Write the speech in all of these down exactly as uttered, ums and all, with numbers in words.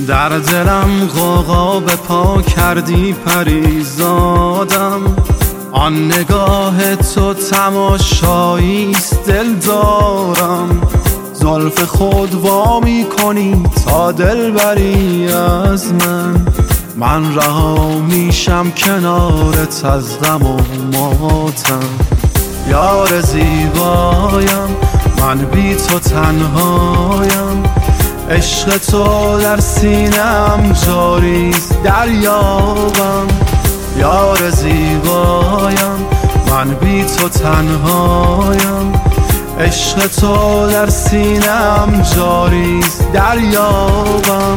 در دلم غوغا به پا کردی پریزادم، آن نگاه تو تماشاییست دل دارم. زلف خود وا می کنی تا دل بری از من، من رها میشم کنارت از غم و ماتم. یار زیبایم من بی تو تنهایم، عشق تو در سینه‌ام جاریست دریابم. یار زیبایم من بی تو تنهایم، عشق تو در سینه‌ام جاریست دریابم.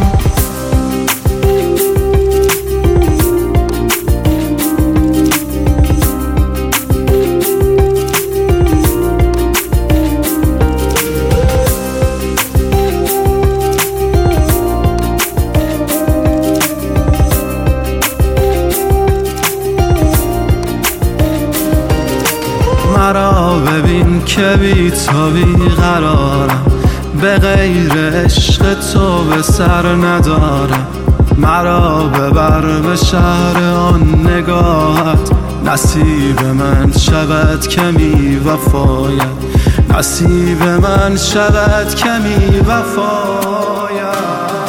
مرا ببین که بی تو بی قرارم، به غیر عشق تو به سر ندارم. مرا ببر به شهر آن نگاهت، نصیب من شود که می وفاید، نصیب من شود که می وفاید.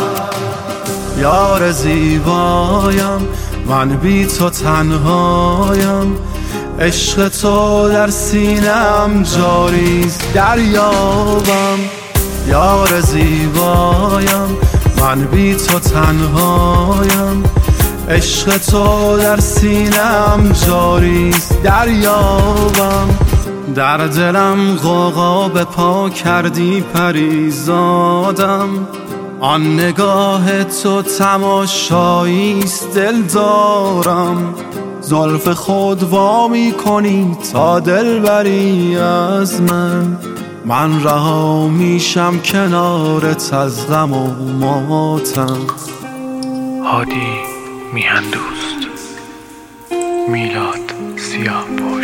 یار زیبایم من بی تو تنهایم، عشق تو در سینه‌ام جاریست دریابم. یار زیبایم من بی تو تنهایم، عشق تو در سینه‌ام جاریست دریابم. در دلم غوغا به پا کردی پریزادم، آن نگاه تو تماشاییست دل دارم. زلف خود وا می کنی تا دل بری از من، من رها میشم کنارت از غم و ماتم. هادی میهن دوست، میلاد سیاه‌پوست.